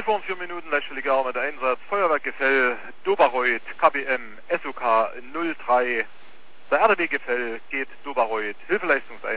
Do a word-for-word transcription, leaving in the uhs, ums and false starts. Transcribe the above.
elf Uhr und vier Minuten, Leichtschwelliger mit Einsatz, Feuerwerkgefäll, Doberoid, K B M, S O K null drei. Der R D B-Gefäll geht Doberoid, Hilfeleistungseinsatz.